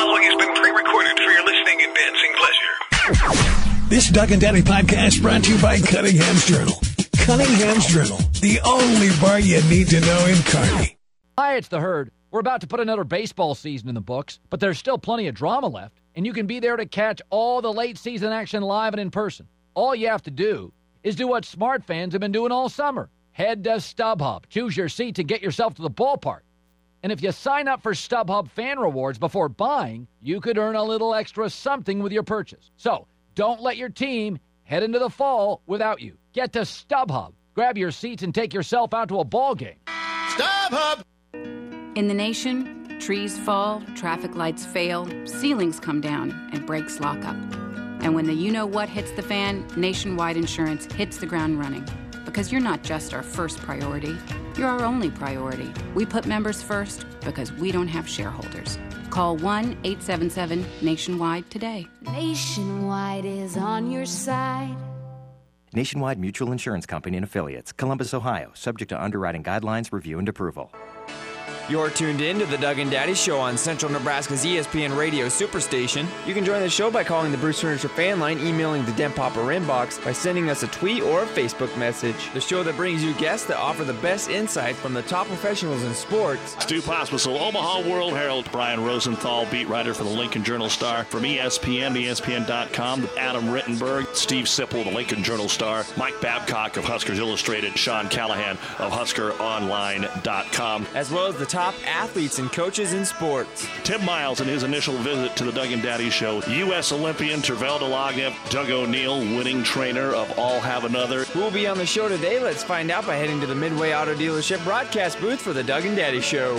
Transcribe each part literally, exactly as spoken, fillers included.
following has been pre-recorded for your listening and dancing pleasure. This Doug and Daddy podcast brought to you by Cunningham's Journal. Cunningham's Journal, the only bar you need to know in Kearney. Hi, it's the Herd. We're about to put another baseball season in the books, but there's still plenty of drama left, and you can be there to catch all the late season action live and in person. All you have to do is do what smart fans have been doing all summer. Head to StubHub, choose your seats, and get yourself to the ballpark. And if you sign up for StubHub Fan Rewards before buying, you could earn a little extra something with your purchase. So don't let your team head into the fall without you. Get to StubHub, grab your seats, and take yourself out to a ball game. StubHub! In the nation, trees fall, traffic lights fail, ceilings come down, and brakes lock up. And when the you-know-what hits the fan, Nationwide Insurance hits the ground running. Because you're not just our first priority, you're our only priority. We put members first because we don't have shareholders. Call one eight seven seven Nationwide today. Nationwide is on your side. Nationwide Mutual Insurance Company and Affiliates, Columbus, Ohio, subject to underwriting guidelines, review, and approval. You're tuned in to the Doug and Daddy Show on Central Nebraska's E S P N Radio Superstation. You can join the show by calling the Bruce Furniture fan line, emailing the Den Popper inbox, by sending us a tweet or a Facebook message. The show that brings you guests that offer the best insight from the top professionals in sports. Stu Pospisil, Omaha World Herald. Brian Rosenthal, beat writer for the Lincoln Journal-Star. From E S P N, E S P N dot com, Adam Rittenberg, Steve Sipple, the Lincoln Journal-Star, Mike Babcock of Huskers Illustrated, Sean Callahan of Husker Online dot com. As well as the top athletes and coaches in sports. Tim Miles in his initial visit to the Doug and Daddy Show. U S Olympian Tervel Delagev, Doug O'Neill, winning trainer of All Have Another. Who will be on the show today? Let's find out by heading to the Midway Auto Dealership broadcast booth for the Doug and Daddy Show.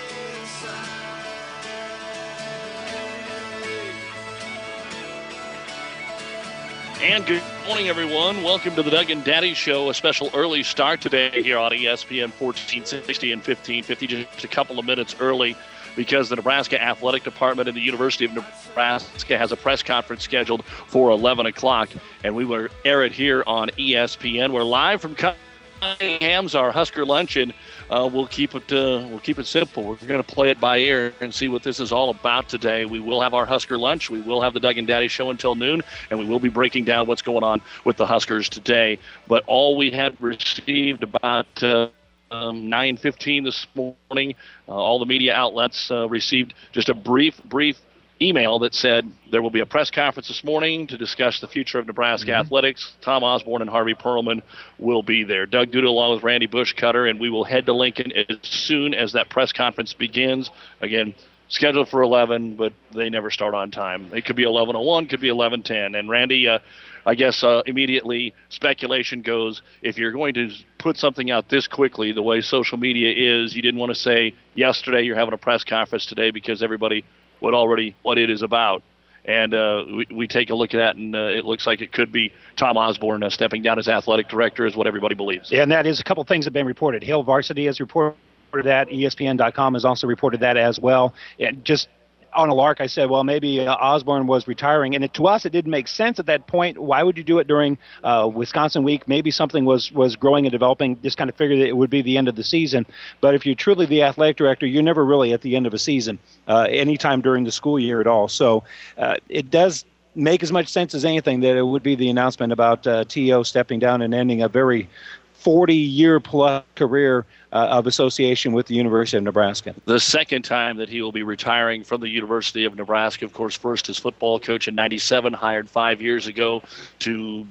And good morning, everyone. Welcome to the Doug and Daddy Show, a special early start today here on E S P N fourteen sixty and fifteen fifty, just a couple of minutes early because the Nebraska Athletic Department and the University of Nebraska has a press conference scheduled for eleven o'clock, and we will air it here on E S P N. We're live from Cunningham's, our Husker lunch, and uh, we'll keep it uh, we'll keep it simple. We're going to play it by ear and see what this is all about today. We will have our Husker lunch. We will have the Doug and Daddy Show until noon, and we will be breaking down what's going on with the Huskers today. But all we had received about uh, um, nine fifteen this morning, uh, all the media outlets uh, received just a brief, brief email that said there will be a press conference this morning to discuss the future of Nebraska mm-hmm. athletics. Tom Osborne and Harvey Perlman will be there. Doug Duda along with Randy Bushcutter, and we will head to Lincoln as soon as that press conference begins. Again, scheduled for eleven, but they never start on time. It could be eleven oh one, could be eleven ten. And Randy, uh, I guess uh, immediately speculation goes, if you're going to put something out this quickly, the way social media is, you didn't want to say yesterday you're having a press conference today because everybody what already what it is about. And uh, we, we take a look at that, and uh, it looks like it could be Tom Osborne uh, stepping down as athletic director is what everybody believes. Yeah, and that is a couple things have been reported. Hill Varsity has reported that. E S P N dot com has also reported that as well. And just on a lark, I said, well, maybe uh, Osborne was retiring. And it, to us, it didn't make sense at that point. Why would you do it during uh, Wisconsin week? Maybe something was, was growing and developing. Just kind of figured that it would be the end of the season. But if you're truly the athletic director, you're never really at the end of a season, uh, anytime during the school year at all. So uh, it does make as much sense as anything that it would be the announcement about uh, T O stepping down and ending a very forty-year-plus career uh, of association with the University of Nebraska. The second time that he will be retiring from the University of Nebraska. Of course, first as football coach in ninety-seven, hired five years ago to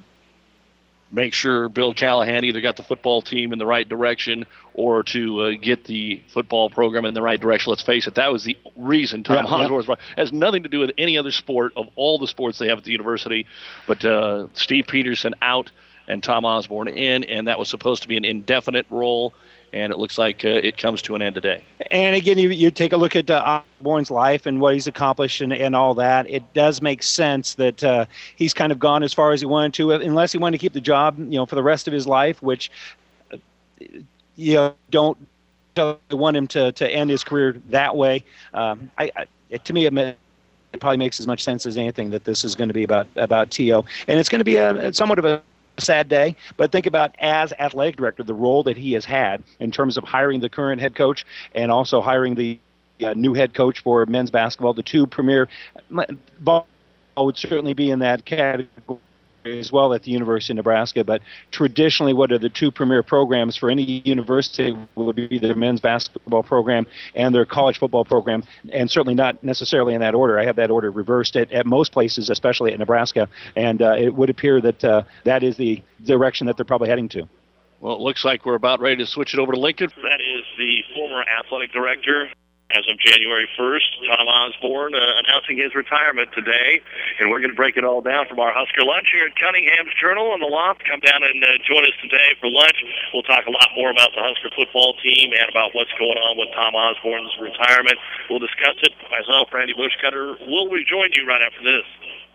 make sure Bill Callahan either got the football team in the right direction or to uh, get the football program in the right direction. Let's face it, that was the reason Tom yeah, Osborne yeah. has nothing to do with any other sport of all the sports they have at the university. But uh, Steve Peterson out and Tom Osborne in, and that was supposed to be an indefinite role, and it looks like uh, it comes to an end today. And again, you, you take a look at uh, Osborne's life and what he's accomplished and, and all that. It does make sense that uh, he's kind of gone as far as he wanted to, unless he wanted to keep the job, you know, for the rest of his life, which uh, you know, don't want him to, to end his career that way. Um, I, I, to me, it, it probably makes as much sense as anything that this is going to be about about T O, and it's going to be a somewhat of a sad day, but think about as athletic director, the role that he has had in terms of hiring the current head coach and also hiring the uh, new head coach for men's basketball. The two premier ball would certainly be in that category as well at the University of Nebraska, but traditionally what are the two premier programs for any university would be their men's basketball program and their college football program, and certainly not necessarily in that order. I have that order reversed at, at most places, especially at Nebraska, and uh, it would appear that uh, that is the direction that they're probably heading to. Well, it looks like we're about ready to switch it over to Lincoln. That is the former athletic director. As of January first, Tom Osborne uh, announcing his retirement today. And we're going to break it all down from our Husker lunch here at Cunningham's Journal on the Loft. Come down and uh, join us today for lunch. We'll talk a lot more about the Husker football team and about what's going on with Tom Osborne's retirement. We'll discuss it. Myself, Randy Bushcutter, will rejoin you right after this.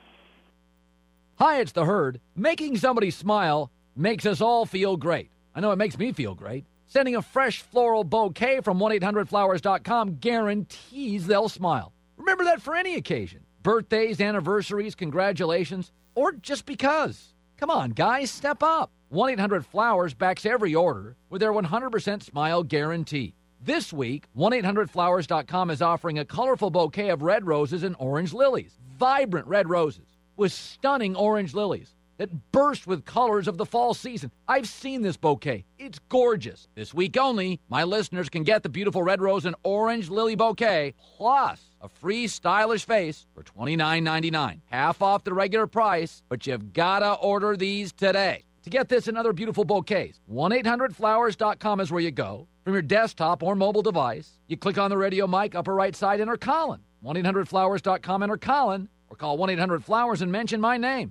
Hi, it's the Herd. Making somebody smile makes us all feel great. I know it makes me feel great. Sending a fresh floral bouquet from one eight hundred flowers dot com guarantees they'll smile. Remember that for any occasion. Birthdays, anniversaries, congratulations, or just because. Come on, guys, step up. one eight hundred flowers backs every order with their one hundred percent smile guarantee. This week, one eight hundred flowers dot com is offering a colorful bouquet of red roses and orange lilies. Vibrant red roses with stunning orange lilies that burst with colors of the fall season. I've seen this bouquet. It's gorgeous. This week only, my listeners can get the beautiful red rose and orange lily bouquet, plus a free stylish face for twenty-nine ninety-nine. Half off the regular price, but you've got to order these today. To get this and other beautiful bouquets, one eight hundred flowers dot com is where you go. From your desktop or mobile device, you click on the radio mic, upper right side, enter Colin. one eight hundred flowers dot com, enter Colin, or call one eight hundred flowers and mention my name.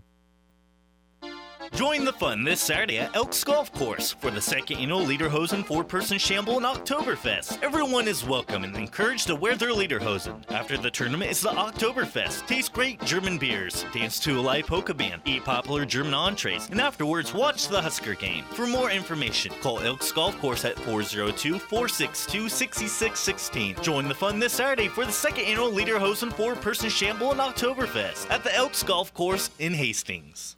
Join the fun this Saturday at Elks Golf Course for the second annual Lederhosen four-person Shamble and Oktoberfest. Everyone is welcome and encouraged to wear their Lederhosen. After the tournament is the Oktoberfest. Taste great German beers, dance to a live polka band, eat popular German entrees, and afterwards watch the Husker game. For more information, call Elks Golf Course at four oh two, four six two, six six one six. Join the fun this Saturday for the second annual Lederhosen four-person Shamble and Oktoberfest at the Elks Golf Course in Hastings.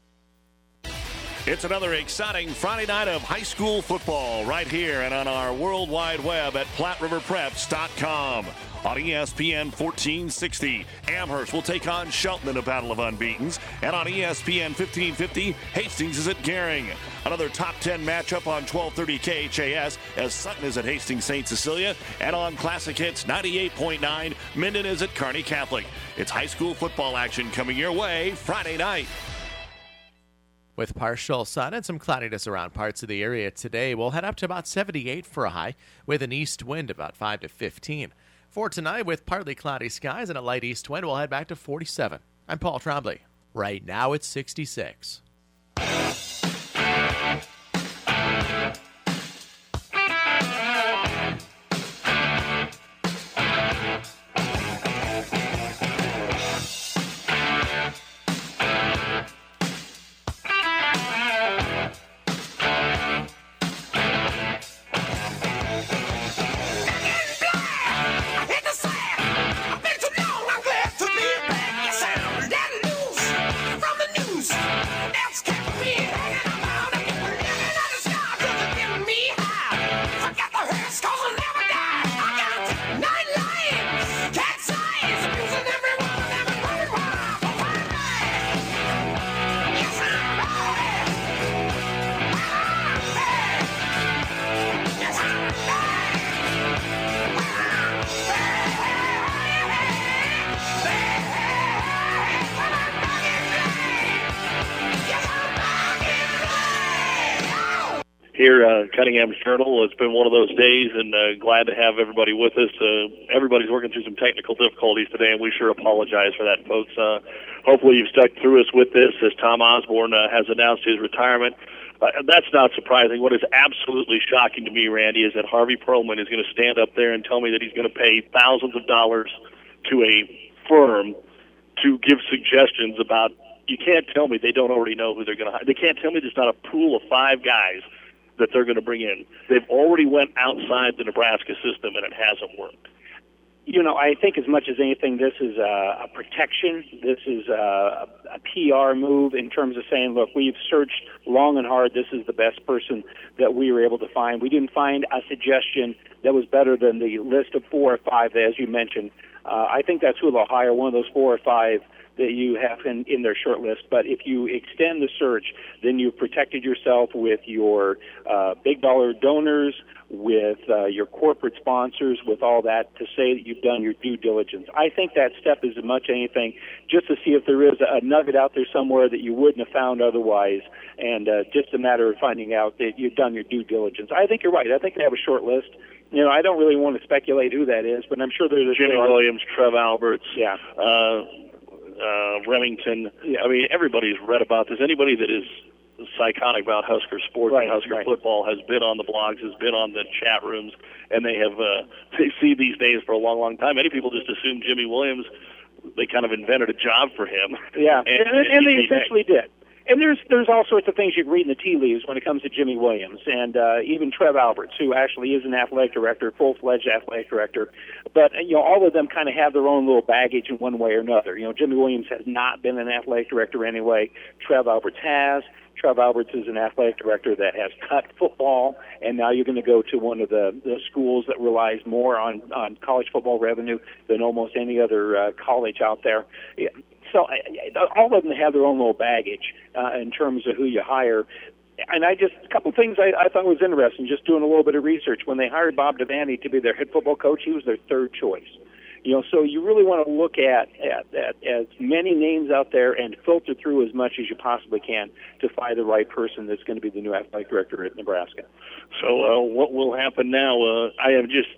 It's another exciting Friday night of high school football right here and on our World Wide Web at Platte River Preps dot com. On E S P N fourteen sixty, Amherst will take on Shelton in a battle of unbeatens. And on E S P N fifteen fifty, Hastings is at Gering. Another top ten matchup on twelve thirty K H A S as Sutton is at Hastings Saint Cecilia. And on Classic Hits ninety-eight point nine, Minden is at Kearney Catholic. It's high school football action coming your way Friday night. With partial sun and some cloudiness around parts of the area today, we'll head up to about seventy-eight for a high with an east wind about five to fifteen. For tonight, with partly cloudy skies and a light east wind, we'll head back to forty-seven. I'm Paul Trombley. Right now, it's sixty-six. Here, uh, Cunningham's Journal. It's been one of those days, and uh, glad to have everybody with us. Uh, everybody's working through some technical difficulties today, and we sure apologize for that, folks. Uh, hopefully you've stuck through us with this as Tom Osborne uh, has announced his retirement. Uh, that's not surprising. What is absolutely shocking to me, Randy, is that Harvey Perlman is going to stand up there and tell me that he's going to pay thousands of dollars to a firm to give suggestions about. You can't tell me they don't already know who they're going to hire. They can't tell me there's not a pool of five guys that they're going to bring in. They've already went outside the Nebraska system, and it hasn't worked. You know, I think as much as anything, this is a, a protection. This is a, a P R move in terms of saying, look, we've searched long and hard. This is the best person that we were able to find. We didn't find a suggestion that was better than the list of four or five, as you mentioned. Uh, I think that's who they'll hire, one of those four or five that you have in, in their short list. But if you extend the search, then you've protected yourself with your uh, big dollar donors, with uh, your corporate sponsors, with all that, to say that you've done your due diligence. I think that step is as much anything just to see if there is a nugget out there somewhere that you wouldn't have found otherwise, and uh, just a matter of finding out that you've done your due diligence. I think you're right. I think they have a short list. You know, I don't really want to speculate who that is, but I'm sure there's a Jimmy Williams, Trev Alberts, yeah, uh, uh, Remington. Yeah. I mean, everybody's read about this. Anybody that is psychotic about Husker sports right, and Husker right. football has been on the blogs, has been on the chat rooms, and they have uh, they see these days for a long, long time. Many people just assume Jimmy Williams, they kind of invented a job for him. Yeah, and, and, and, and they essentially back. did. And there's there's all sorts of things you can read in the tea leaves when it comes to Jimmy Williams, and uh, even Trev Alberts, who actually is an athletic director, full-fledged athletic director. But you know, all of them kind of have their own little baggage in one way or another. You know, Jimmy Williams has not been an athletic director anyway. Trev Alberts has. Trev Alberts is an athletic director that has cut football, and now you're going to go to one of the, the schools that relies more on, on college football revenue than almost any other uh, college out there. Yeah. So uh, all of them have their own little baggage uh, in terms of who you hire. And I just, a couple things I, I thought was interesting, just doing a little bit of research. When they hired Bob Devaney to be their head football coach, he was their third choice. You know, so you really want to look at, at, at as many names out there and filter through as much as you possibly can to find the right person that's going to be the new athletic director at Nebraska. So uh, what will happen now? Uh, I am just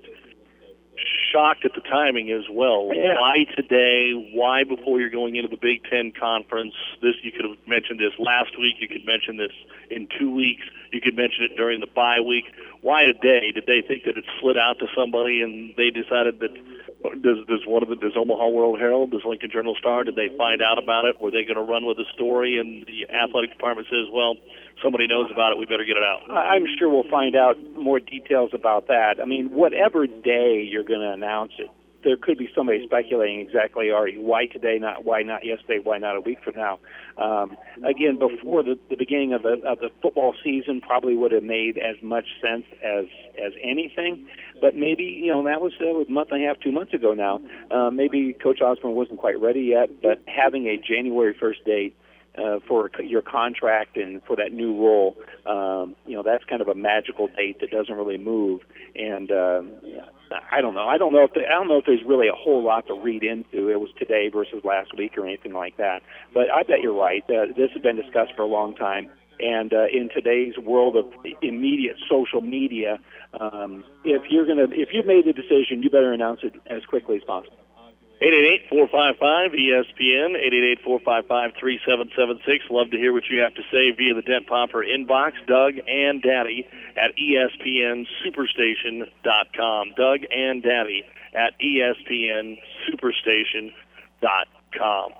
shocked at the timing as well. Yeah. Why today? Why before you're going into the Big Ten Conference? This you could have mentioned this last week. You could mention this in two weeks. You could mention it during the bye week. Why today? Did they think that it slid out to somebody and they decided that does does one of the does Omaha World Herald, does Lincoln Journal Star? Did they find out about it? Were they going to run with the story? And the athletic department says, well, somebody knows about it. We better get it out. I'm sure we'll find out more details about that. I mean, whatever day you're going to announce it, there could be somebody speculating exactly, all right, why today, not why not yesterday, why not a week from now. Um, again, before the, the beginning of the, of the football season probably would have made as much sense as as anything. But maybe, you know, that was uh, a month and a half, two months ago now. Uh, maybe Coach Osborne wasn't quite ready yet, but having a January first date Uh, for your contract and for that new role, um, you know, that's kind of a magical date that doesn't really move. And um, I don't know. I don't know if the, I don't know if there's really a whole lot to read into. It was today versus last week or anything like that. But I bet you're right. Uh, this has been discussed for a long time. And uh, in today's world of immediate social media, um, if you're gonna, if you've made the decision, you better announce it as quickly as possible. eight eight eight, four five five, E S P N, eight eight eight, four five five, three seven seven six. Love to hear what you have to say via the Dent Popper inbox. Doug and Daddy at E S P N Superstation dot com. Doug and Daddy at E S P N Superstation dot com.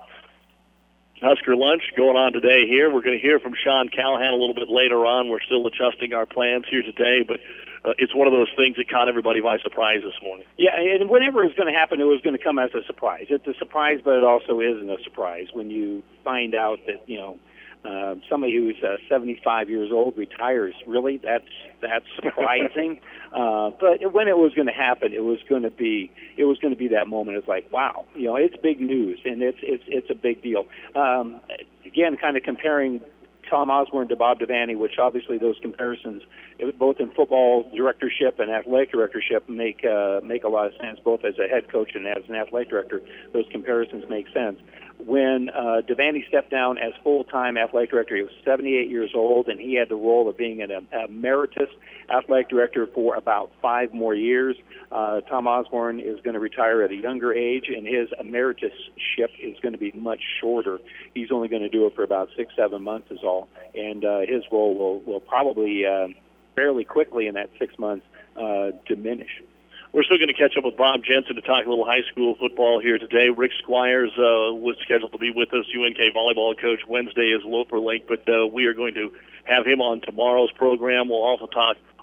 Husker Lunch going on today here. We're going to hear from Sean Callahan a little bit later on. We're still adjusting our plans here today, but uh, it's one of those things that caught everybody by surprise this morning. Yeah, and whenever it's going to happen, it was going to come as a surprise. It's a surprise, but it also isn't a surprise when you find out that, you know, uh, somebody who's uh, seventy-five years old retires. Really, that's that's surprising. uh, but when it was going to happen, it was going to be it was going to be that moment. It's like, wow, you know, it's big news, and it's it's it's a big deal. Um, again, kind of comparing Tom Osborne to Bob Devaney, which obviously those comparisons, both in football directorship and athletic directorship, make uh, make a lot of sense. Both as a head coach and as an athletic director, those comparisons make sense. When uh, Devaney stepped down as full-time athletic director, he was seventy-eight years old, and he had the role of being an emeritus athletic director for about five more years. Uh, Tom Osborne is going to retire at a younger age, and his emeritusship is going to be much shorter. He's only going to do it for about six, seven months is all, and uh, his role will, will probably uh, fairly quickly in that six months uh, diminish. We're still going to catch up with Bob Jensen to talk a little high school football here today. Rick Squires uh, was scheduled to be with us, U N K volleyball coach. Wednesday is Loper Lake, but uh, we are going to have him on tomorrow's program. We'll also talk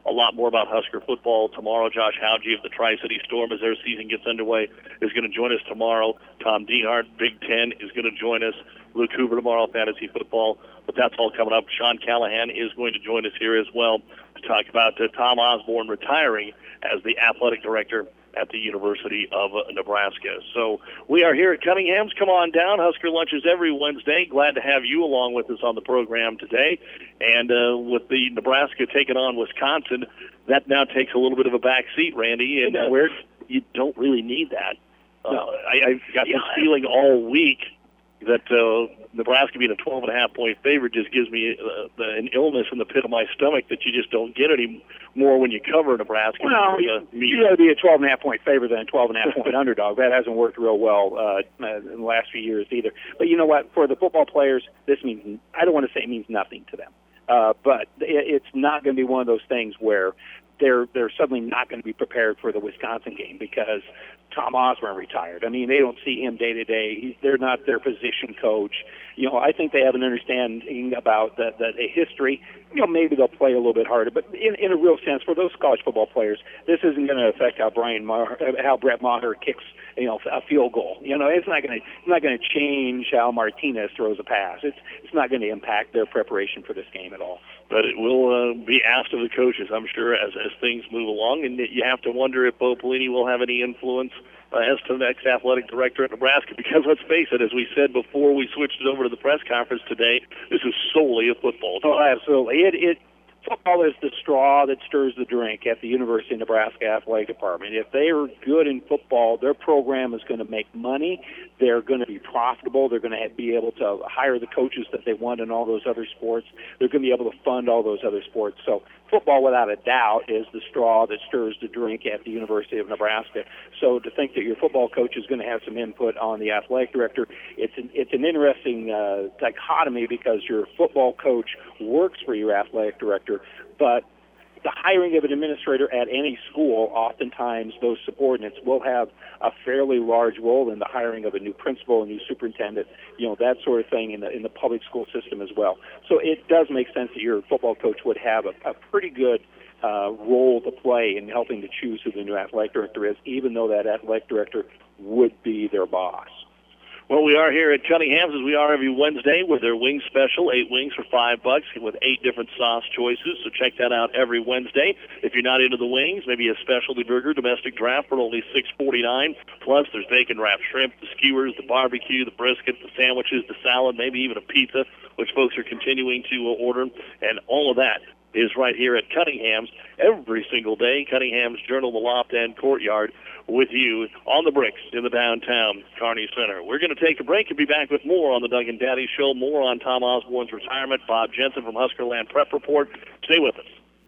a lot more about Husker football tomorrow. Josh Hauge of the Tri-City Storm, as their season gets underway, is going to join us tomorrow. Tom Dehart, Big Ten, is going to join us. Luke Hoover tomorrow, fantasy football. But that's all coming up. Sean Callahan is going to join us here as well to talk about uh, Tom Osborne retiring as the athletic director at the University of uh, Nebraska. So we are here at Cunningham's. Come on down. Husker Lunches every Wednesday. Glad to have you along with us on the program today. And uh, with the Nebraska taking on Wisconsin, that now takes a little bit of a back seat, Randy, and uh, where you don't really need that. Uh, no. I, I've got this feeling all week that uh, Nebraska being a twelve and a half point favorite just gives me uh, an illness in the pit of my stomach that you just don't get any more when you cover Nebraska. Well, you, you got to be a twelve and a half point favorite than a twelve and a half point underdog. That hasn't worked real well uh, in the last few years either. But you know what? For the football players, this means, I don't want to say it means nothing to them. Uh, but it, it's not going to be one of those things where they're they're suddenly not going to be prepared for the Wisconsin game because Tom Osborne retired. I mean, they don't see him day to day. They're not their position coach. You know, I think they have an understanding about the, the, the history. You know, maybe they'll play a little bit harder, but in, in a real sense, for those college football players, this isn't going to affect how Brian Maher, how Brett Maher kicks, you know, a field goal. You know, it's not going to it's not going to change how Martinez throws a pass. It's it's not going to impact their preparation for this game at all. But it will uh, be asked of the coaches, I'm sure, as as things move along, and you have to wonder if Bo Pelini will have any influence uh, as to the next athletic director at Nebraska. Because let's face it, as we said before we switched it over to the press conference today, this is solely a football team. Oh, absolutely. It it football is the straw that stirs the drink at the University of Nebraska Athletic Department. If they are good in football, their program is going to make money. They're going to be profitable. They're going to be able to hire the coaches that they want in all those other sports. They're going to be able to fund all those other sports. So football, without a doubt, is the straw that stirs the drink at the University of Nebraska. So to think that your football coach is going to have some input on the athletic director, it's an, it's an interesting uh, dichotomy because your football coach works for your athletic director, but the hiring of an administrator at any school, oftentimes those subordinates will have a fairly large role in the hiring of a new principal, a new superintendent, you know, that sort of thing in the in the public school system as well. So it does make sense that your football coach would have a, a pretty good uh, role to play in helping to choose who the new athletic director is, even though that athletic director would be their boss. Well, we are here at Cunningham's as we are every Wednesday with their wing special, eight wings for five bucks with eight different sauce choices. So check that out every Wednesday. If you're not into the wings, maybe a specialty burger, domestic draft for only six forty-nine. Plus, there's bacon wrapped shrimp, the skewers, the barbecue, the brisket, the sandwiches, the salad, maybe even a pizza, which folks are continuing to order. And all of that is right here at Cunningham's every single day. Cunningham's Journal, the Loft, and Courtyard with you on the bricks in the downtown Kearney Center. We're going to take a break and be back with more on the Doug and Daddy Show, more on Tom Osborne's retirement. Bob Jensen from Huskerland Prep Report. Stay with us.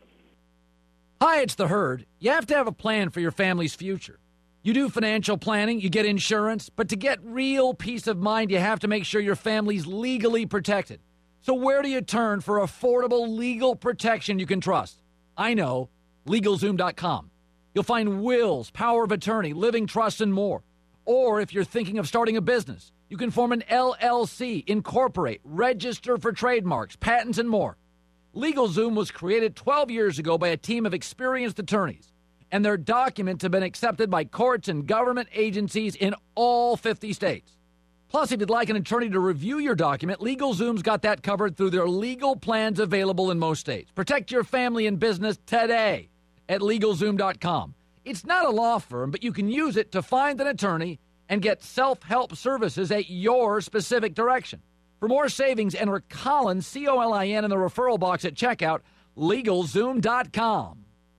Hi, it's The Herd. You have to have a plan for your family's future. You do financial planning, you get insurance, but to get real peace of mind, you have to make sure your family's legally protected. So where do you turn for affordable legal protection you can trust? I know, LegalZoom dot com. You'll find wills, power of attorney, living trusts, and more. Or if you're thinking of starting a business, you can form an L L C, incorporate, register for trademarks, patents, and more. LegalZoom was created twelve years ago by a team of experienced attorneys, and their documents have been accepted by courts and government agencies in all fifty states. Plus, if you'd like an attorney to review your document, LegalZoom's got that covered through their legal plans available in most states. Protect your family and business today at LegalZoom dot com. It's not a law firm, but you can use it to find an attorney and get self-help services at your specific direction. For more savings, enter Colin, C O L I N, in the referral box at checkout, LegalZoom dot com.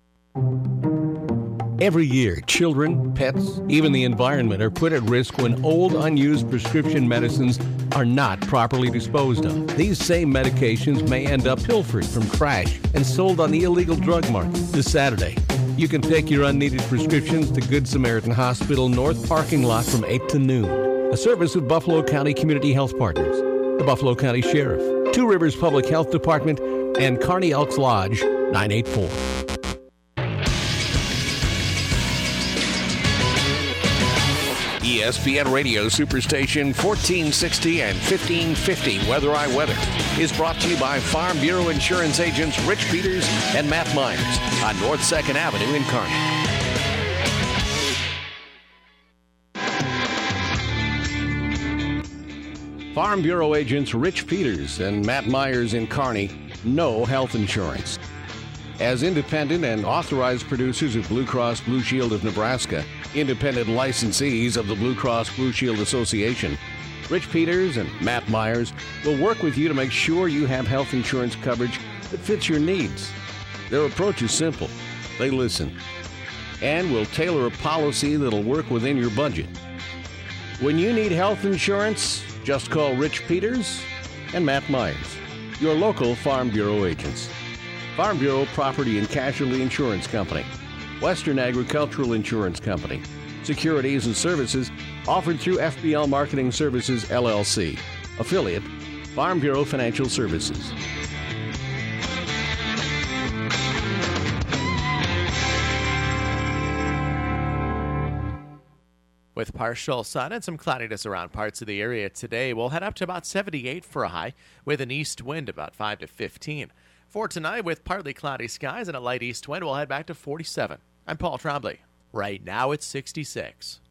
Every year, children, pets, even the environment are put at risk when old, unused prescription medicines are not properly disposed of. These same medications may end up pilfered from trash and sold on the illegal drug market. This Saturday, you can take your unneeded prescriptions to Good Samaritan Hospital North parking lot from eight to noon. A service of Buffalo County Community Health Partners, the Buffalo County Sheriff, Two Rivers Public Health Department, and Kearney Elks Lodge nine eight four. E S P N Radio Superstation fourteen sixty and fifteen fifty Weather I Weather is brought to you by Farm Bureau Insurance agents Rich Peters and Matt Myers on North second Avenue in Kearney. Farm Bureau agents Rich Peters and Matt Myers in Kearney know health insurance. As independent and authorized producers of Blue Cross Blue Shield of Nebraska, independent licensees of the Blue Cross Blue Shield Association, Rich Peters and Matt Myers will work with you to make sure you have health insurance coverage that fits your needs. Their approach is simple. They listen and will tailor a policy that'll work within your budget. When you need health insurance, just call Rich Peters and Matt Myers, your local Farm Bureau agents. Farm Bureau Property and Casualty Insurance Company, Western Agricultural Insurance Company, securities and services offered through F B L Marketing Services, L L C, affiliate, Farm Bureau Financial Services. With partial sun and some cloudiness around parts of the area today, we'll head up to about seventy-eight for a high with an east wind about five to fifteen. For tonight, with partly cloudy skies and a light east wind, we'll head back to forty-seven. I'm Paul Trombley. Right now it's sixty-six.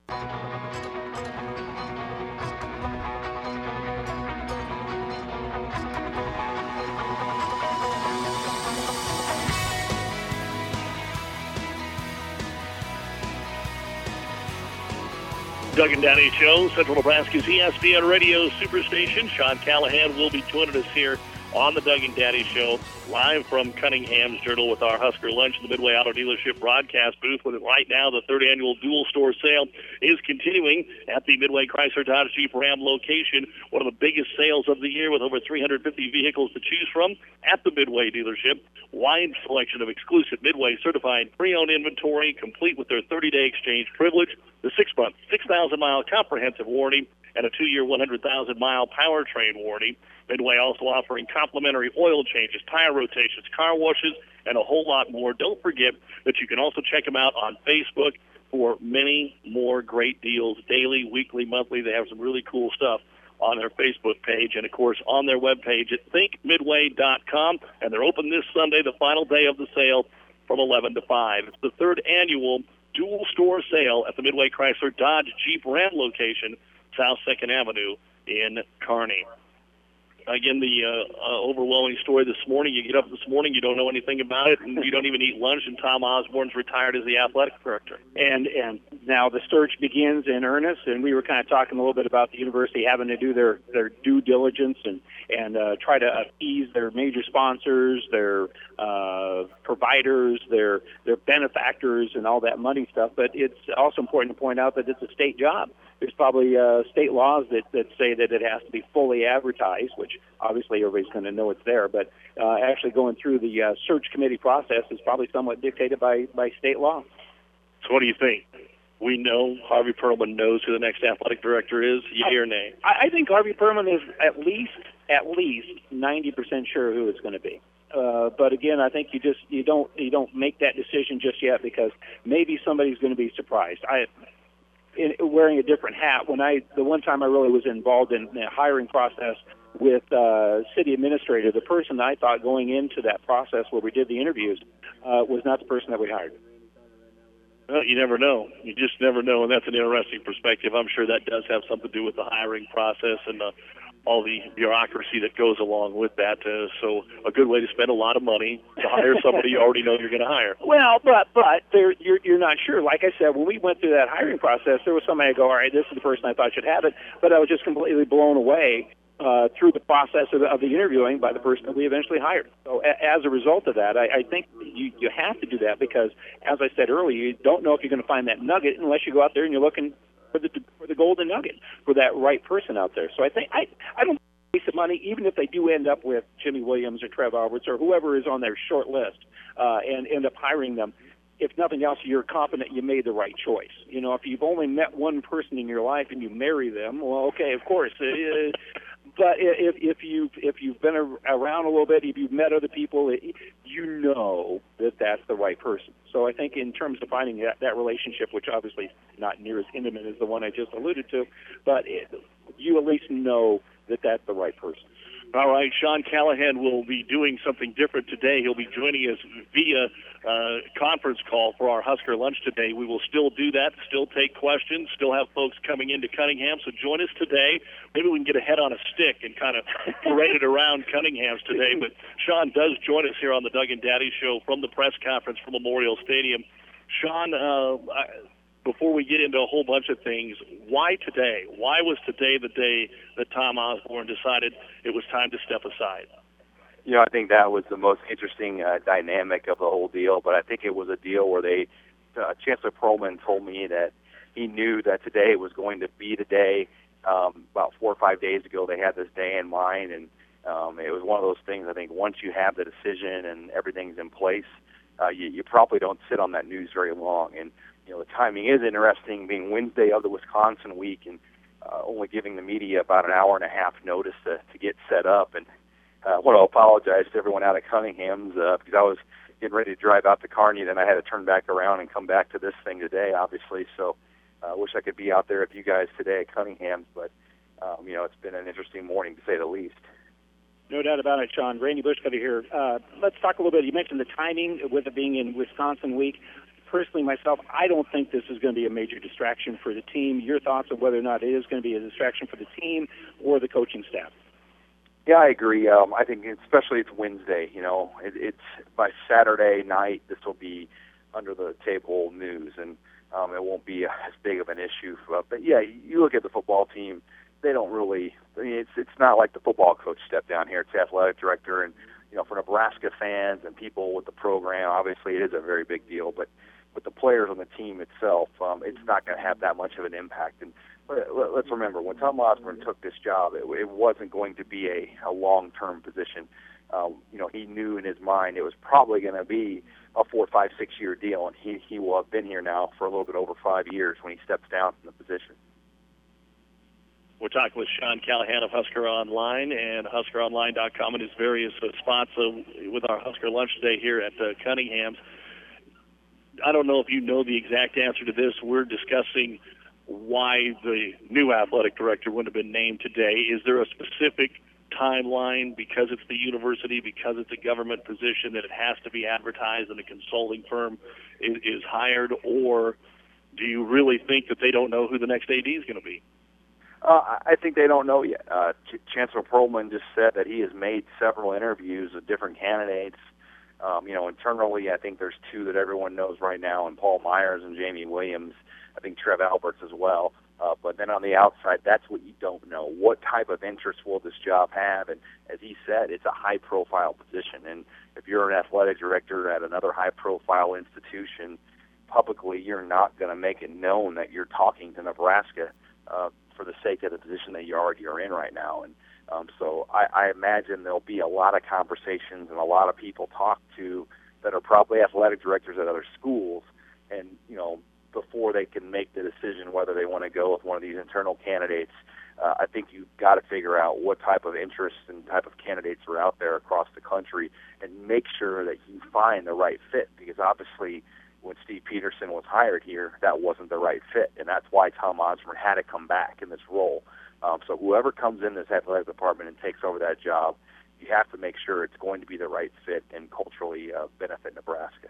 Doug and Daddy Show, Central Nebraska's E S P N Radio Superstation. Sean Callahan will be joining us here on the Doug and Daddy Show, live from Cunningham's Journal with our Husker Lunch in the Midway Auto Dealership broadcast booth. With it right now, the third annual dual store sale is continuing at the Midway Chrysler Dodge Jeep Ram location. One of the biggest sales of the year with over three hundred fifty vehicles to choose from at the Midway dealership. Wide selection of exclusive Midway certified pre-owned inventory, complete with their thirty-day exchange privilege, the six-month, six thousand mile comprehensive warranty, and a two-year, one hundred thousand mile powertrain warranty. Midway also offering complimentary oil changes, tire rotations, car washes, and a whole lot more. Don't forget that you can also check them out on Facebook for many more great deals, daily, weekly, monthly. They have some really cool stuff on their Facebook page and, of course, on their webpage at think midway dot com. And they're open this Sunday, the final day of the sale, from eleven to five. It's the third annual dual store sale at the Midway Chrysler Dodge Jeep Ram location, South second Avenue in Kearney. Again, the uh, uh, overwhelming story this morning. You get up this morning, you don't know anything about it, and you don't even eat lunch, and Tom Osborne's retired as the athletic director. And and now the search begins in earnest, and we were kind of talking a little bit about the university having to do their, their due diligence and, and uh, try to appease their major sponsors, their uh, providers, their, their benefactors, and all that money stuff. But it's also important to point out that it's a state job. There's probably uh, state laws that, that say that it has to be fully advertised, which obviously everybody's going to know it's there. But uh, actually going through the uh, search committee process is probably somewhat dictated by, by state law. So what do you think? We know Harvey Perlman knows who the next athletic director is, yea or nay? I, I think Harvey Perlman is at least at least ninety percent sure who it's going to be. Uh, but again, I think you just you don't you don't make that decision just yet because maybe somebody's going to be surprised. I. In, wearing a different hat. When I, the one time I really was involved in the hiring process with uh, city administrator, the person I thought going into that process where we did the interviews uh, was not the person that we hired. Well, you never know. You just never know, and that's an interesting perspective. I'm sure that does have something to do with the hiring process and uh, all the bureaucracy that goes along with that. Uh, so a good way to spend a lot of money to hire somebody you already know you're going to hire. Well, but but there, you're you're not sure. Like I said, when we went through that hiring process, there was somebody I go, all right, this is the person I thought should have it, but I was just completely blown away uh, through the process of the, of the interviewing by the person that we eventually hired. So a, as a result of that, I, I think you you have to do that because, as I said earlier, you don't know if you're going to find that nugget unless you go out there and you're looking for the for the golden nugget, for that right person out there. So I think I I don't waste the money, even if they do end up with Jimmy Williams or Trev Alberts or whoever is on their short list uh, and end up hiring them. If nothing else, you're confident you made the right choice. You know, if you've only met one person in your life and you marry them, well, okay, of course. Uh, But if if you if you've been around a little bit, if you've met other people, you know that that's the right person. So I think in terms of finding that, that relationship, which obviously is not near as intimate as the one I just alluded to, but it, you at least know that that's the right person. All right, Sean Callahan will be doing something different today. He'll be joining us via uh, conference call for our Husker Lunch today. We will still do that, still take questions, still have folks coming into Cunningham. So join us today. Maybe we can get a head on a stick and kind of parade it around Cunningham's today. But Sean does join us here on the Doug and Daddy Show from the press conference from Memorial Stadium. Sean, uh, I, before we get into a whole bunch of things, why today? Why was today the day that Tom Osborne decided it was time to step aside? You know, I think that was the most interesting uh, dynamic of the whole deal, but I think it was a deal where they, uh, Chancellor Perlman told me that he knew that today was going to be the day. Um, about four or five days ago, they had this day in mind, and um, it was one of those things, I think, once you have the decision and everything's in place, uh, you, you probably don't sit on that news very long. And you know, the timing is interesting, being Wednesday of the Wisconsin week and uh, only giving the media about an hour and a half notice to, to get set up. And uh, I want to apologize to everyone out at Cunningham's uh, because I was getting ready to drive out to Kearney, then I had to turn back around and come back to this thing today, obviously. So I uh, wish I could be out there with you guys today at Cunningham's, but, um, you know, it's been an interesting morning to say the least. No doubt about it, Sean. Randy Bushcutter here. Uh, let's talk a little bit. You mentioned the timing with it being in Wisconsin week. Personally, myself, I don't think this is going to be a major distraction for the team. Your thoughts on whether or not it is going to be a distraction for the team or the coaching staff? Yeah, I agree. Um, I think especially it's Wednesday. You know, it, it's by Saturday night, this will be under the table news, and um, it won't be as big of an issue. For, but yeah, you look at the football team; they don't really. I mean, it's it's not like the football coach stepped down here. It's the athletic director, and you know, for Nebraska fans and people with the program, obviously it is a very big deal. But with the players on the team itself, um, it's not going to have that much of an impact. And let, let's remember, when Tom Osborne took this job, it, it wasn't going to be a, a long-term position. Um, you know, he knew in his mind it was probably going to be a four, five, six-year deal, and he, he will have been here now for a little bit over five years when he steps down from the position. We're talking with Sean Callahan of Husker Online and Husker Online dot com and his various uh, spots uh, with our Husker Lunch today here at uh, Cunningham's. I don't know if you know the exact answer to this. We're discussing why the new athletic director wouldn't have been named today. Is there a specific timeline because it's the university, because it's a government position, that it has to be advertised and a consulting firm is, is hired, or do you really think that they don't know who the next A D is going to be? Uh, I think they don't know yet. Uh, Ch- Chancellor Perlman just said that he has made several interviews of different candidates. Um, you know, internally, I think there's two that everyone knows right now, and Paul Myers and Jamie Williams. I think Trev Alberts as well. Uh, but then on the outside, that's what you don't know. What type of interest will this job have? And as he said, it's a high-profile position. And if you're an athletic director at another high-profile institution, publicly, you're not going to make it known that you're talking to Nebraska uh, for the sake of the position that you already are in right now. And Um, so I, I imagine there'll be a lot of conversations and a lot of people talked to that are probably athletic directors at other schools, and you know, before they can make the decision whether they want to go with one of these internal candidates, uh, I think you've got to figure out what type of interests and type of candidates are out there across the country, and make sure that you find the right fit. Because obviously, when Steve Peterson was hired here, that wasn't the right fit, and that's why Tom Osborne had to come back in this role. Um, so whoever comes in this athletic department and takes over that job, you have to make sure it's going to be the right fit and culturally uh, benefit Nebraska.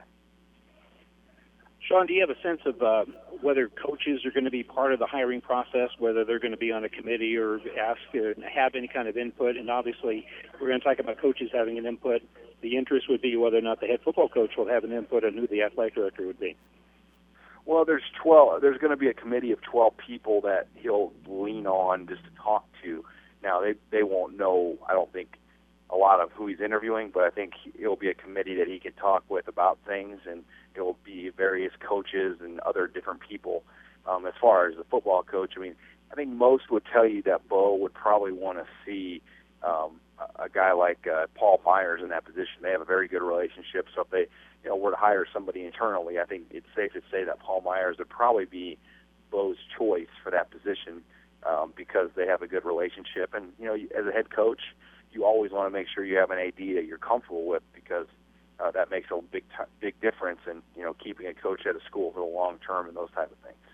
Sean, do you have a sense of uh, whether coaches are going to be part of the hiring process, whether they're going to be on a committee or ask uh, have any kind of input? And obviously, we're going to talk about coaches having an input. The interest would be whether or not the head football coach will have an input on who the athletic director would be. Well, there's twelve. There's going to be a committee of twelve people that he'll lean on just to talk to. Now, they they won't know, I don't think, a lot of who he's interviewing, but I think it'll be a committee that he can talk with about things, and it will be various coaches and other different people. Um, as far as the football coach, I mean, I think most would tell you that Bo would probably want to see um, a, a guy like uh, Paul Myers in that position. They have a very good relationship, so if they you know, were to hire somebody internally, I think it's safe to say that Paul Myers would probably be Bo's choice for that position. um, because they have a good relationship. And, you know, as a head coach, you always want to make sure you have an A D that you're comfortable with, because uh, that makes a big t- big difference in, you know, keeping a coach at a school for the long term and those type of things.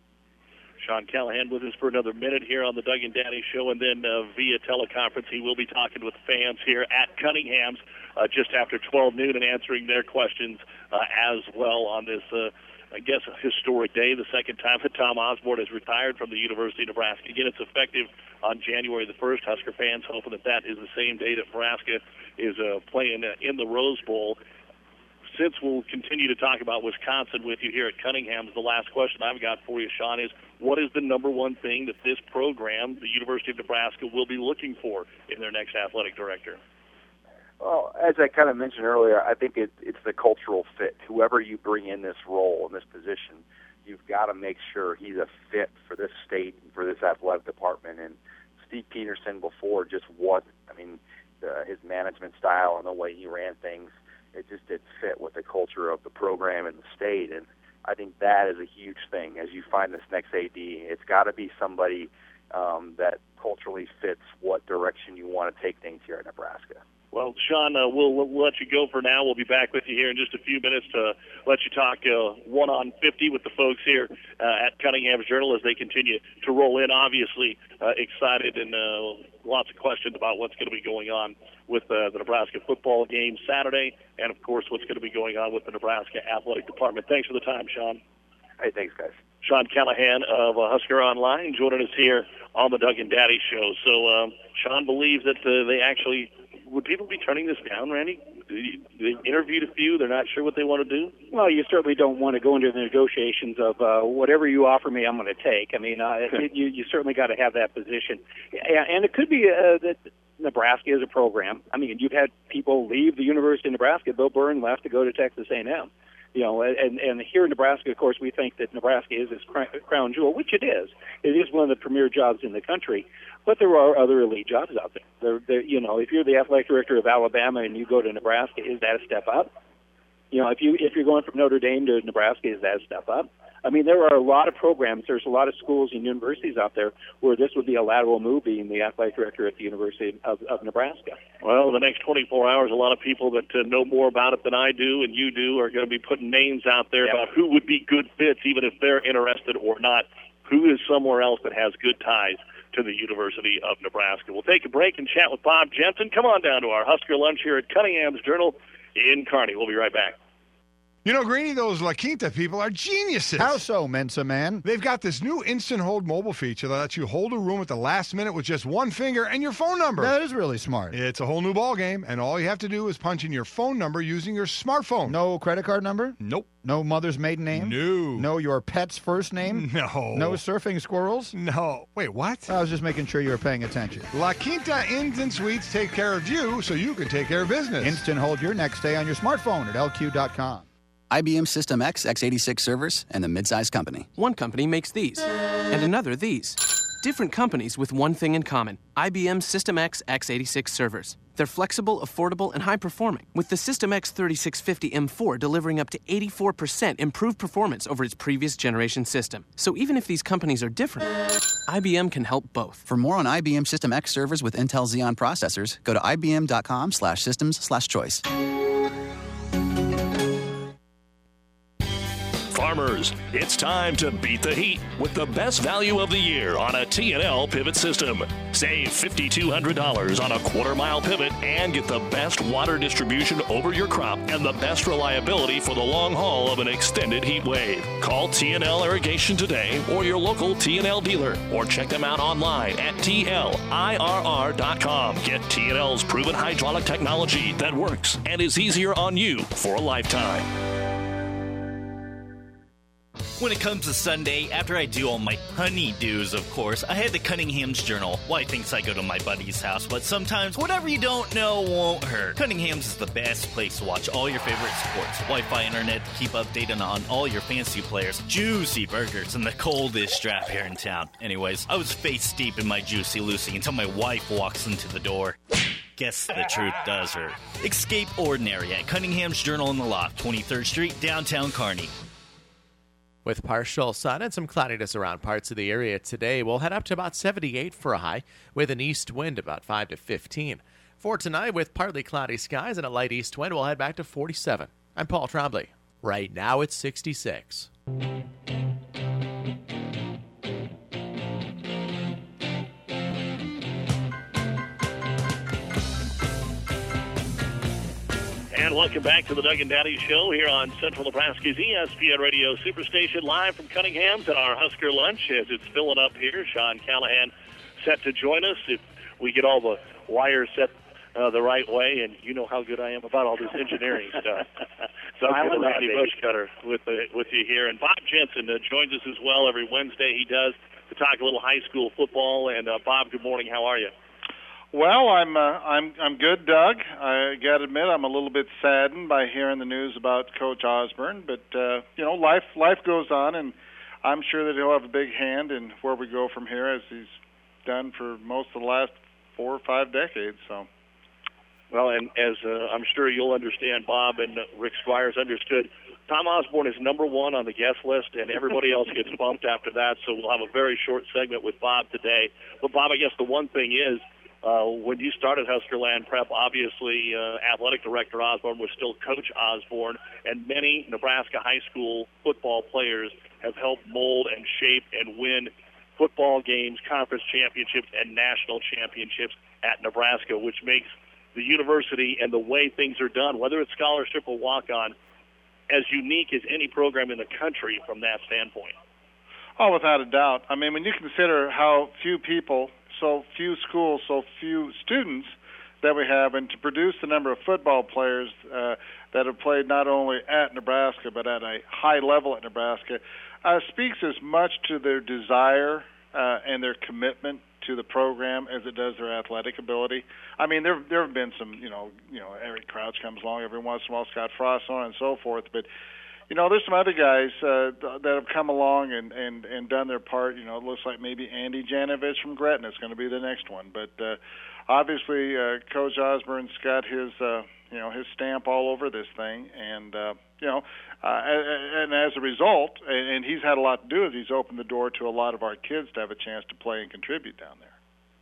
Sean Callahan with us for another minute here on the Doug and Daddy Show, and then uh, via teleconference he will be talking with fans here at Cunningham's uh, just after twelve noon and answering their questions uh, as well on this, uh, I guess, a historic day, the second time that Tom Osborne has retired from the University of Nebraska. Again, it's effective on January the first. Husker fans hoping that that is the same day that Nebraska is uh, playing uh, in the Rose Bowl. Since we'll continue to talk about Wisconsin with you here at Cunningham's, the last question I've got for you, Sean, is what is the number one thing that this program, the University of Nebraska, will be looking for in their next athletic director? Well, as I kind of mentioned earlier, I think it, it's the cultural fit. Whoever you bring in this role, in this position, you've got to make sure he's a fit for this state and for this athletic department. And Steve Peterson before just wasn't. I mean, the, his management style and the way he ran things, it just didn't fit with the culture of the program and the state. And I think that is a huge thing as you find this next A D. It's got to be somebody um, that culturally fits what direction you want to take things here in Nebraska. Well, Sean, uh, we'll, we'll let you go for now. We'll be back with you here in just a few minutes to let you talk uh, one on fifty with the folks here uh, at Cunningham's Journal as they continue to roll in. Obviously uh, excited and uh, lots of questions about what's going to be going on with uh, the Nebraska football game Saturday, and, of course, what's going to be going on with the Nebraska Athletic Department. Thanks for the time, Sean. Hey, thanks, guys. Sean Callahan of uh, Husker Online joining us here on the Doug and Daddy Show. So um, Sean believes that uh, they actually – would people be turning this down, Randy? They interviewed a few. They're not sure what they want to do? Well, you certainly don't want to go into the negotiations of uh, whatever you offer me, I'm going to take. I mean, uh, it, you, you certainly got to have that position. And it could be uh, that Nebraska is a program. I mean, you've had people leave the University of Nebraska. Bill Byrne left to go to Texas A and M. You know, and, and here in Nebraska, of course, we think that Nebraska is this crown jewel, which it is. It is one of the premier jobs in the country. But there are other elite jobs out there. There, there. You know, if you're the athletic director of Alabama and you go to Nebraska, is that a step up? You know, if you if you're going from Notre Dame to Nebraska, is that a step up? I mean, there are a lot of programs. There's a lot of schools and universities out there where this would be a lateral move, being the athletic director at the University of, of Nebraska. Well, in the next twenty-four hours, a lot of people that uh, know more about it than I do and you do are going to be putting names out there yep. about who would be good fits, even if they're interested or not. Who is somewhere else that has good ties to the University of Nebraska? We'll take a break and chat with Bob Jensen. Come on down to our Husker lunch here at Cunningham's Journal in Kearney. We'll be right back. You know, Greeny, those La Quinta people are geniuses. How so, Mensa man? They've got this new instant hold mobile feature that lets you hold a room at the last minute with just one finger and your phone number. That is really smart. It's a whole new ball game, and all you have to do is punch in your phone number using your smartphone. No credit card number? Nope. No mother's maiden name? No. No your pet's first name? No. No surfing squirrels? No. Wait, what? I was just making sure you were paying attention. La Quinta Inns and Suites take care of you so you can take care of business. Instant hold your next day on your smartphone at L Q dot com. I B M System X x eighty-six servers and the midsize company. One company makes these, and another these. Different companies with one thing in common. I B M System X x eighty-six servers. They're flexible, affordable, and high-performing, with the System X thirty-six fifty M four delivering up to eighty-four percent improved performance over its previous generation system. So even if these companies are different, I B M can help both. For more on I B M System X servers with Intel Xeon processors, go to ibm.com slash systems slash choice. Farmers, it's time to beat the heat with the best value of the year on a T and L pivot system. Save five thousand two hundred dollars on a quarter-mile pivot and get the best water distribution over your crop and the best reliability for the long haul of an extended heat wave. Call T and L Irrigation today or your local T and L dealer, or check them out online at T L I R R dot com. Get T and L's proven hydraulic technology that works and is easier on you for a lifetime. When it comes to Sunday, after I do all my honey-dos, of course, I head to Cunningham's Journal. Wife thinks I go to my buddy's house, but sometimes whatever you don't know won't hurt. Cunningham's is the best place to watch all your favorite sports. Wi-Fi internet to keep updated on all your fantasy players, juicy burgers, and the coldest draft here in town. Anyways, I was face deep in my Juicy Lucy until my wife walks into the door. Guess the truth does hurt. Escape ordinary at Cunningham's Journal in the Loft, twenty-third Street, downtown Kearney. With partial sun and some cloudiness around parts of the area today, we'll head up to about seventy-eight for a high with an east wind about five to fifteen. For tonight, with partly cloudy skies and a light east wind, we'll head back to forty-seven. I'm Paul Trombley. Right now it's sixty-six. And welcome back to the Doug and Daddy Show here on Central Nebraska's E S P N Radio Superstation, live from Cunningham's at our Husker lunch as it's filling up here. Sean Callahan set to join us if we get all the wires set uh, the right way, and you know how good I am about all this engineering stuff. So I'm good, Randy Bushcutter with uh, with you here, and Bob Jensen uh, joins us as well every Wednesday. He does to talk a little high school football. And uh, Bob, good morning. How are you? Well, I'm uh, I'm I'm good, Doug. I got to admit I'm a little bit saddened by hearing the news about Coach Osborne, but uh, you know, life life goes on, and I'm sure that he'll have a big hand in where we go from here, as he's done for most of the last four or five decades. So. Well, and as uh, I'm sure you'll understand, Bob and uh, Rick Squires understood, Tom Osborne is number one on the guest list, and everybody else gets bumped after that. So we'll have a very short segment with Bob today. But Bob, I guess the one thing is, Uh, when you started Huskerland Prep, obviously uh, athletic director Osborne was still Coach Osborne, and many Nebraska high school football players have helped mold and shape and win football games, conference championships, and national championships at Nebraska, which makes the university and the way things are done, whether it's scholarship or walk-on, as unique as any program in the country from that standpoint. Oh, without a doubt. I mean, when you consider how few people, so few schools, so few students that we have, and to produce the number of football players uh, that have played not only at Nebraska but at a high level at Nebraska, uh, speaks as much to their desire uh, and their commitment to the program as it does their athletic ability. I mean, there there have been some, you know, you know, Eric Crouch comes along every once in a while, Scott Frost, so on and so forth, but you know, there's some other guys uh, that have come along and, and, and done their part. You know, it looks like maybe Andy Janovich from Gretna is going to be the next one. But uh, obviously, uh, Coach Osborne's got his, uh, you know, his stamp all over this thing. And, uh, you know, uh, and, and as a result, and he's had a lot to do with it, he's opened the door to a lot of our kids to have a chance to play and contribute down there.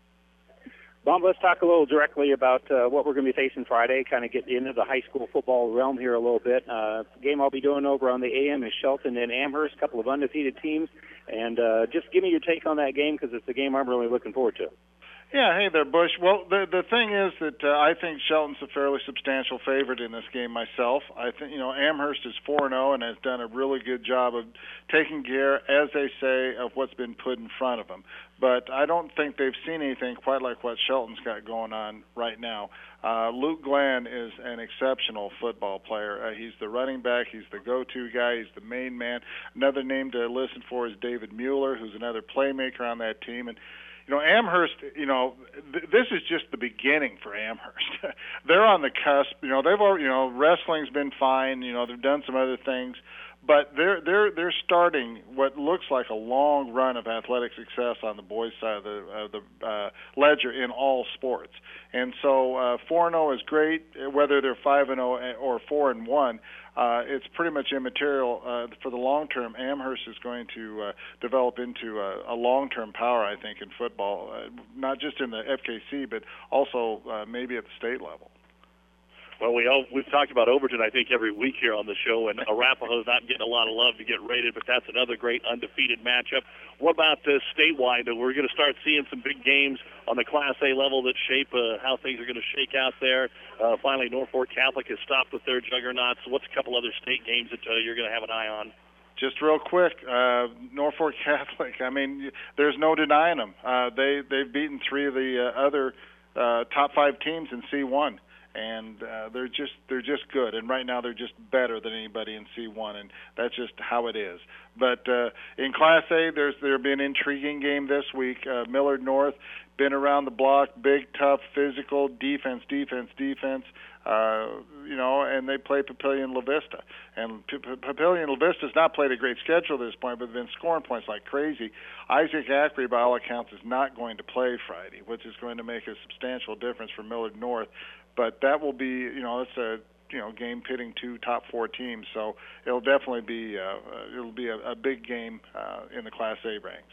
Bob, let's talk a little directly about uh, what we're going to be facing Friday, kind of get into the high school football realm here a little bit. Uh, the game I'll be doing over on the A M is Shelton and Amherst, a couple of undefeated teams. And uh, just give me your take on that game, because it's a game I'm really looking forward to. Yeah, hey there, Bush. Well, the the thing is that uh, I think Shelton's a fairly substantial favorite in this game myself. I think, you know, Amherst is four and oh and has done a really good job of taking care, as they say, of what's been put in front of them. But I don't think they've seen anything quite like what Shelton's got going on right now. Uh, Luke Glenn is an exceptional football player. Uh, he's the running back. He's the go-to guy. He's the main man. Another name to listen for is David Mueller, who's another playmaker on that team. And you know, Amherst, you know, th- this is just the beginning for Amherst. They're on the cusp. You know, they've already, you know, wrestling's been fine. You know, they've done some other things, but they're they're they're starting what looks like a long run of athletic success on the boys' side of the of the uh, ledger in all sports. And so uh, four and oh is great. Whether they're five and oh or four and one, uh, it's pretty much immaterial. Uh, for the long term, Amherst is going to uh, develop into a, a long-term power, I think, in football, uh, not just in the F K C, but also uh, maybe at the state level. Well, we all, we've talked about Overton, I think, every week here on the show, and Arapahoe's not getting a lot of love to get rated, but that's another great undefeated matchup. What about uh, statewide? We're going to start seeing some big games on the Class A level that shape uh, how things are going to shake out there. Uh, finally, Norfolk Catholic has stopped with their juggernaut, so what's a couple other state games that uh, you're going to have an eye on? Just real quick, uh, Norfolk Catholic, I mean, there's no denying them. Uh, they, they've beaten three of the uh, other uh, top five teams in C one. And uh, they're just they're just good, and right now they're just better than anybody in C one, and that's just how it is. But uh, in Class A, there's there'll be an intriguing game this week. Uh, Millard North, been around the block, big, tough, physical, defense, defense, defense. Uh, you know, and they play Papillion La Vista, and P- P- Papillion La Vista's not played a great schedule at this point, but been scoring points like crazy. Isaac Ackery, by all accounts, is not going to play Friday, which is going to make a substantial difference for Millard North. But that will be, you know, it's a you know game pitting two top four teams. So it'll definitely be uh, it'll be a, a big game uh, in the Class A ranks.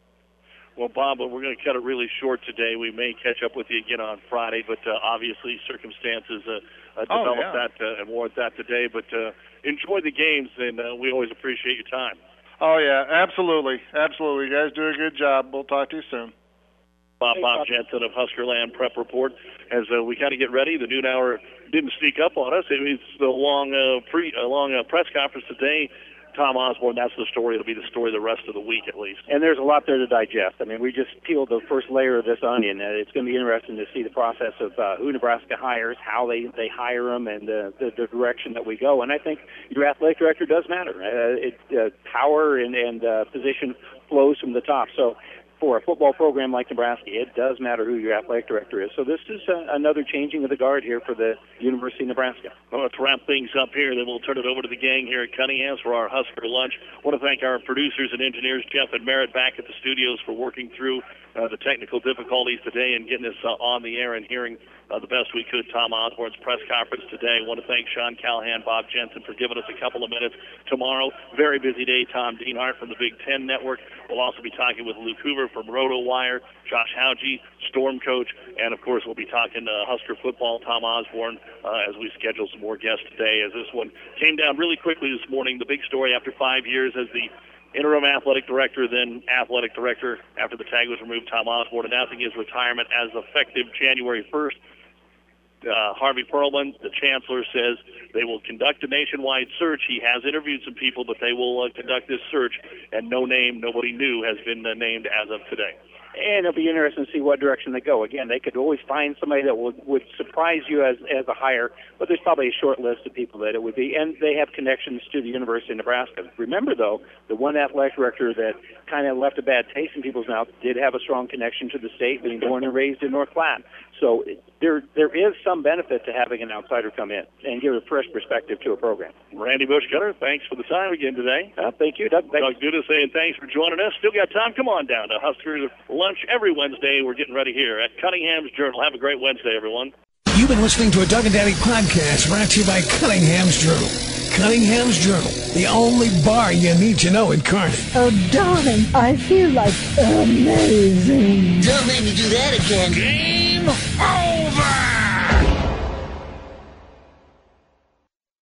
Well, Bob, we're going to cut it really short today. We may catch up with you again on Friday, but uh, obviously circumstances uh, uh, develop oh, yeah. that uh, and warrant that today. But uh, enjoy the games, and uh, we always appreciate your time. Oh, yeah, absolutely. Absolutely. You guys do a good job. We'll talk to you soon. Bob, Bob Jensen of Huskerland Prep Report. As uh, we kind of get ready, the noon hour didn't sneak up on us. It was the long, uh, pre, uh, long uh, press conference today. Tom Osborne, that's the story. It'll be the story the rest of the week, at least. And there's a lot there to digest. I mean, we just peeled the first layer of this onion. Uh, it's going to be interesting to see the process of uh, who Nebraska hires, how they, they hire them, and uh, the, the direction that we go. And I think your athletic director does matter. Uh, it, uh, power and, and uh, position flows from the top. So for a football program like Nebraska, it does matter who your athletic director is. So this is uh, another changing of the guard here for the University of Nebraska. Well, let's wrap things up here, then we'll turn it over to the gang here at Cunningham's for our Husker lunch. I want to thank our producers and engineers, Jeff and Merritt, back at the studios for working through uh, the technical difficulties today and getting us uh, on the air and hearing uh, the best we could Tom Osborne's press conference today. I want to thank Sean Callahan, Bob Jensen for giving us a couple of minutes. Tomorrow, very busy day. Tom Dienhart from the Big Ten Network. We'll also be talking with Luke Hoover from RotoWire, Josh Hauge, Storm Coach, and of course we'll be talking uh, Husker football, Tom Osborne, uh, as we schedule some more guests today. As this one came down really quickly this morning, the big story after five years as the interim athletic director, then athletic director after the tag was removed, Tom Osborne announcing his retirement as effective January first. Uh, Harvey Perlman, the chancellor, says they will conduct a nationwide search. He has interviewed some people, but they will uh, conduct this search, and no name, nobody new has been uh, named as of today. And it'll be interesting to see what direction they go. Again, they could always find somebody that would, would surprise you as, as a hire, but there's probably a short list of people that it would be. And they have connections to the University of Nebraska. Remember, though, the one athletic director that kind of left a bad taste in people's mouth did have a strong connection to the state, being born and raised in North Platte. So there there is some benefit to having an outsider come in and give a fresh perspective to a program. Randy Bushcutter, thanks for the time again today. Uh, thank you, Doug. Doug Duda saying thanks for joining us. Still got time. Come on down to Huskers lunch every Wednesday. We're getting ready here at Cunningham's Journal. Have a great Wednesday, everyone. You've been listening to a Doug and Daddy podcast brought to you by Cunningham's Journal. Cunningham's Journal, the only bar you need to know in Kearney. Oh, darling, I feel like amazing. Don't make me do that again.